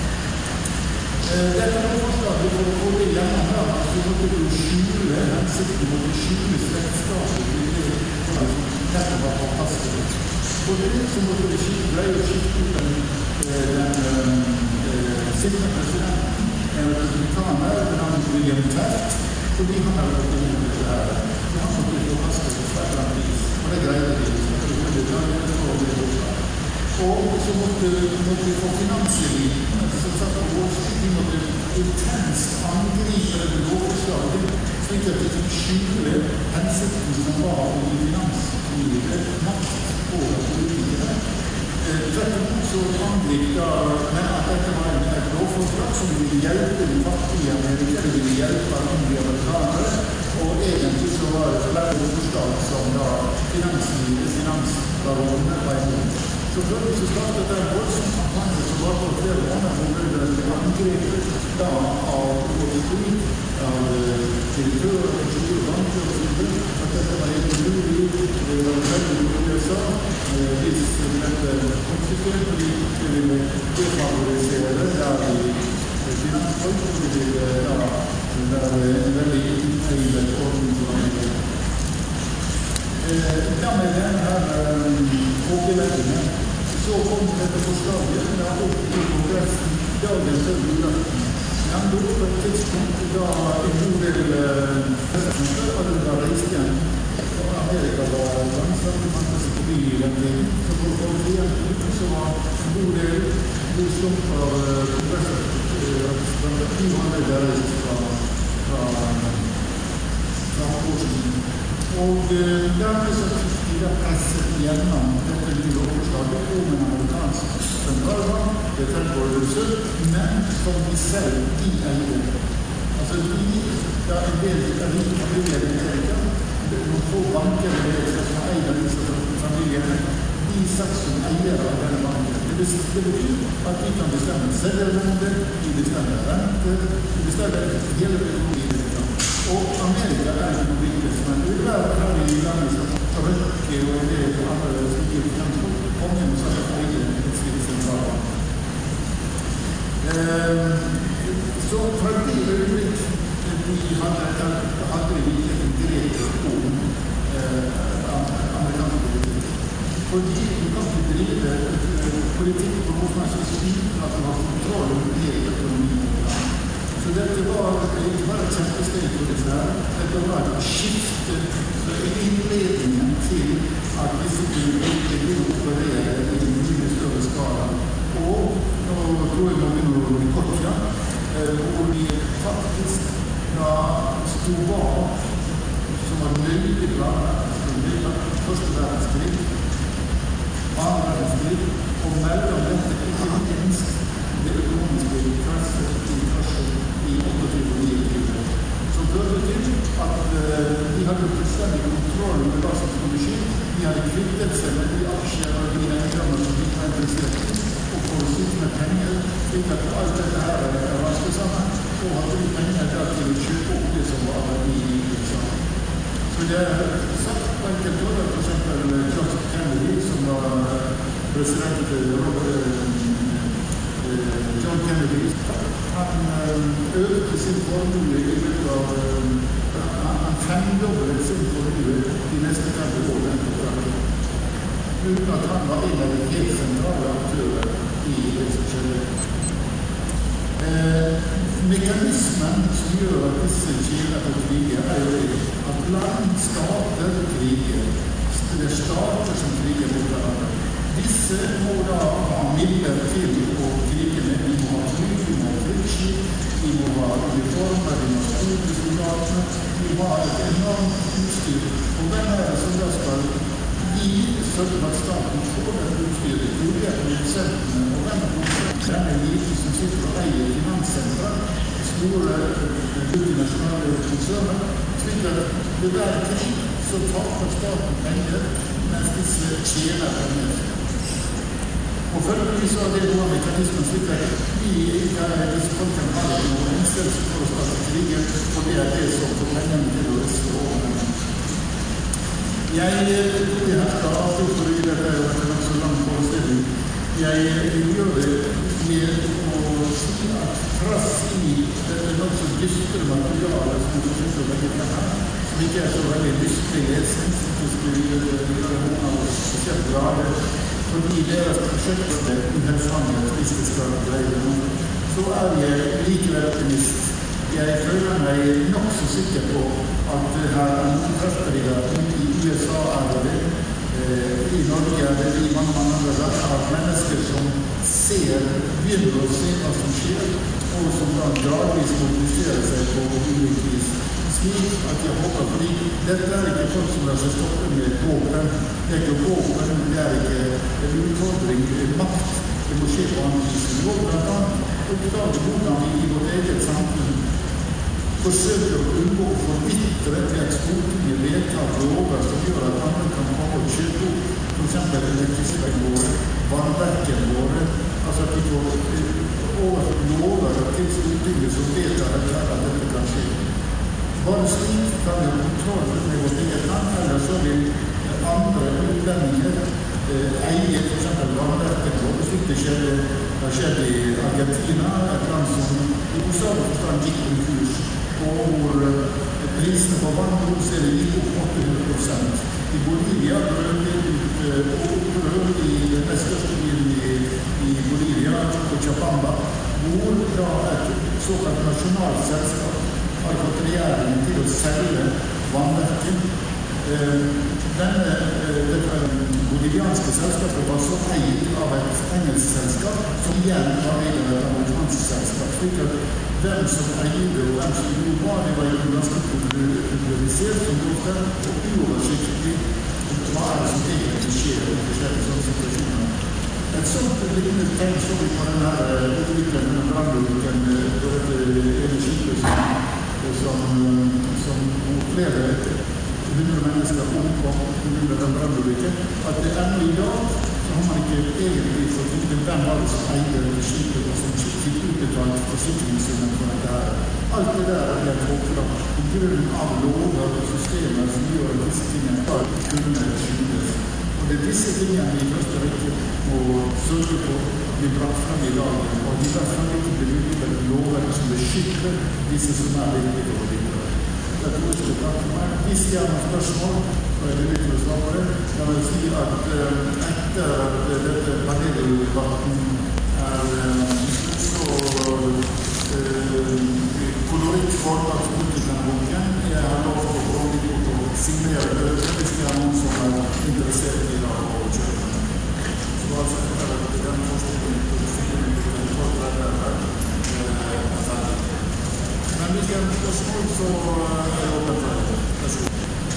Dette lovforslaget for å få det gjennomført, så måtte du skjule hensikten, måtte skjule slektskapet til det dette var forkastet. Og det så måtte det greie å skifte ut den sittende presidenten, en republikaner, ved navnet William Taft, Fordi han har gått inn i det her. Så han måtte jo kaste på svært pris, og det greide de. Og så måtte vi få finanseliten, som satt på Wall Street, de måtte intenst angripe det lovforslaget, slik at de kunne skjule hensikten som var å gi finanslivet makt over politikere. Tvert imot så angripp da, men at dette var et lovforslag som ville hjelpe de fattige amerikanere, det ville hjelpe andre amerikanere, og egentlig så var det flere lovforslag som da finansbaronene var imot. Så før så startet det en voldsom kampanje som var på flere måneder, hvor det ble angrepet da av Wall Street, av direktører og banker og så videre, at dette var helt mulig, det var veldig i USA, hvis dette konsekvent, fordi det ville defavorisere der i finansfolk, og det ville da være en veldig inntegnet ordning. Da med denne her pågeleggene, så kom dette forslaget, da opp i kongressen, dagen før julaften. Han lå på et tidspunkt da en god del presidenter hadde da reist igjen. Og Amerika var langsomt, man kan se forbi i den tiden. Så for å få igjen så var en god del slump av kongresser. De hadde reist fra Washington. Og dermed så fikk de da presset gjennom dette nye lovforslaget om en amerikansk sentralbank, det Federal Reserve, men som de selv eide. Altså da en del rike familier i Amerika, noen få banker som eier disse familiene, de satt som eier av denne banken. Det betyr at de kan bestemme selgerrente, de bestemmer rente, de bestemmer hele økonomien. Og Amerika noe viktig, men det vil være her i landet som Røkke og en del andre stikker finansfolk, og med så eier et slikt sentralbank. Så fra det øyeblikk vi hadde vi et grep om amerikansk politikk. Fordi du kan ikke drive politikk på hvor man skal styre at du har kontroll over hele økonomien. Så dette var ikke bare et kjempesteg for disse her, dette var et skifte i innledningen til at disse politikere vil operere i en mye større skala. Og nå tror jeg mange noe kort, hvor vi faktisk da stod bak, som var nøyde planer, første verdenskrig, andre verdenskrig, og mellom dette ikke minst det økonomiske krasset i Norge i 28 og 29. Som førte til at de hadde fullstendig kontroll med hva som skulle skje. De hadde kvittet seg med de aksjer og de eiendommer som de var interessert i, og for å sitte med penger, slik at alt dette her rasket sammen, så hadde de penger der til å kjøpe opp det som var i USA. Så det satt på enkelt år, for eksempel John Kennedy, som var president John Kennedy, han økte sin formue i løpet av han femdoblet sin formue de neste 30 årene, uten at han var en av de helt sentrale aktører i det som skjedde. Mekanismen som gjør at disse skiller på kriger jo det at land starter kriger. Det er stater som kriger mot hverandre. Disse må da ha midler til å krige med. De må ha fly, de må ha flyskip, de må ha uniformer, de må ha soldater, de må ha et enormt utstyr. Og hvem er det som da skal sørge for at staten får det utstyret? Jo, det produsentene, og hvem er produsentene? Denne eliten som sitter og eier finanssentra, store multinasjonale konserner, slik at det hver krig så taper staten penger, mens disse tjener penger. Og følgelig så det noe mekanismen slik at disse folkene har noen innstillelse for å starte krigen, og det det som får pengene til å reste over. Jeg tror jeg skal avslutte fordi dette jo en så lang forestilling. Jeg gjør det med å si at trass i dette nok så dystre materialet som vi synes å legge frem her, som ikke så veldig lystelig lesning, som vi gjør noen av oss spesielt glade, fordi deres prosjekter er uhelfanget hvis det skal greie noe, så jeg likevel optimist. Jeg føler meg nok så sikker på at her i USA det, i Norge det i mange andre land at mennesker som begynner å se hva som skjer, og som da gradvis mobiliserer seg på ulik vis. Slik at jeg håper, fordi dette ikke folk som lar seg stoppe med våpen. Det ikke våpen, det ikke en utfordring, makt. Det må skje på andre vis. Vi må blant annet oppdage hvordan vi i vårt eget samfunn forsøker å unngå å forvitre til at Stortinget vedtar lover som gjør at andre kan komme og kjøpe opp for eksempel elektrisiteten våre, vannverkene våre, altså at vi får overført lover til Stortinget som vedtar at dette kan skje. Bare slik kan vi ha kontroll med vårt eget land, eller så vil andre utlendinger eie for eksempel vannverkene våre, slik det skjedde i Argentina, et land som i bokstavelig forstand gikk en kurs, og hvor prisene på vann gikk opp 800%. I Bolivia brød det ut opprør i den største byen i Bolivia, Cochabamba, hvor da et såkalt nasjonalt selskap har fått regjeringen til å selge vannverket. Dette bolivianske selskapet var så eid av et engelsk selskap, som igjen var eid av et amerikansk selskap, slik at hvem som eide og hvem som gjorde hva, det var jo ganske pulverisert som gjorde og uoversiktlig hva som egentlig skjer i forskjellige sånne situasjoner. Et sånt lignende tegn så vi på denne ulykken, denne brannulykken, på dette ene skipet som flere 100 mennesker omkom under den brannulykken, at det enda i dag så har man ikke egentlig fått vite hvem var det som eide skipet og som fikk utbetalt forsikringssummen for dette her. Alt det der helt håplagt på grunn av lover og systemer som gjør at disse tingene skal kunne skyldes. Og det disse tingene vi først og rekke må sørge på blir brakt frem i dag, og de derfor ikke blir utviklet lover som beskytter disse som viktige for å vite. Jeg tror ikke det takk for meg. Hvis jeg har noen spørsmål, så det viktig å svare på det. Jeg vil si at etter at dette paneldebatten så koloritt for at politikerboken har lov å gå litt og signere det hvis det noen som interessert i det å kjøpe. Så altså etter at den forskningen på det men hvis jeg har spørsmål, så jeg åpen for det. Vær så god.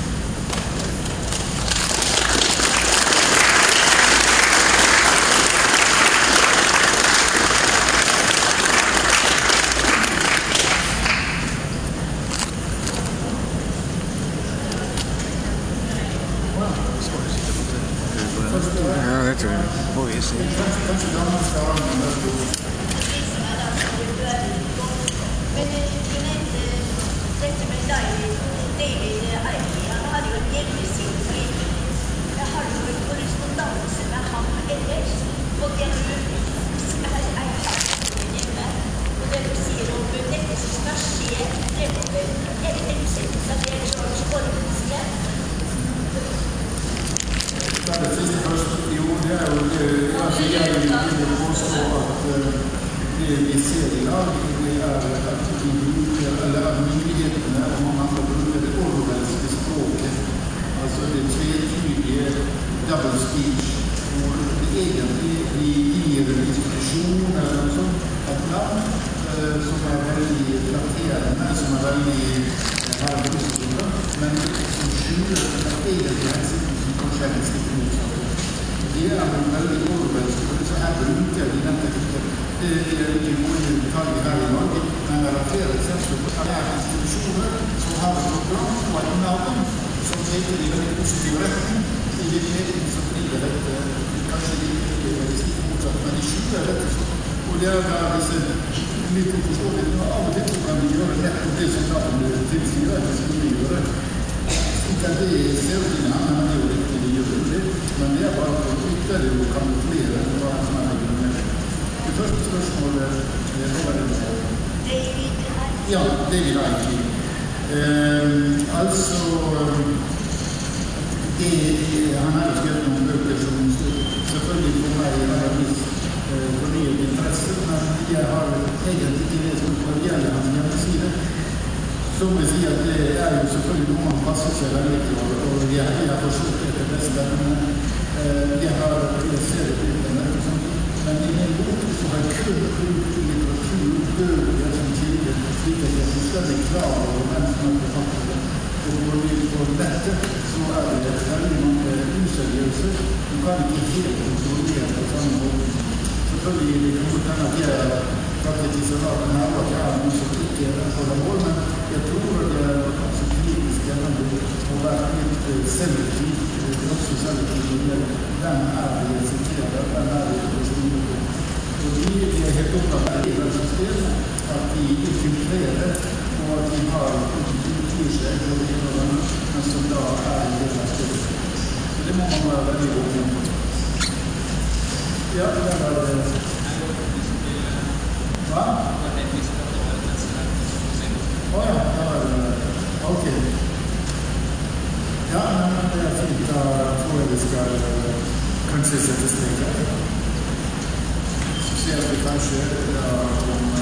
Ja, det vil jeg ikke. Han har skrevet noen bøker som selvfølgelig for meg har vist fornyet interesse, men jeg har egentlig ikke lest noe hva det gjelder hans hjemmeside. Så må jeg si at det jo selvfølgelig noe man passer seg veldig til, og jeg har forsøkt det beste, men jeg ser det ut, men i min bok så har jeg kun brukt litteratur, bøker som kilder, slik at jeg er fullstendig klar over hvem som har forfattet det. Og på nettet så det veldig mange useriøse, du kan ikke helt kontrollere på samme måte. Selvfølgelig det kan godt hende at jeg faktisk så rart, men her var ikke noe som ikke holder mål, men jeg tror det også kritisk gjennombrud å være litt selektiv, også selektiv når det gjelder hvem det jeg siterer, hvem det jeg skriver på. Og de er helt opptatt av det systemet, at de infiltrerer, og at de har utstyrseg og det men som da en del av stedet. Så det må man være veldig opptatt på. Ja, det var det. Hva? Ja, ok. Ja, men det fint. Da tror jeg vi skal kanskje sette strek her. Så ser vi kanskje om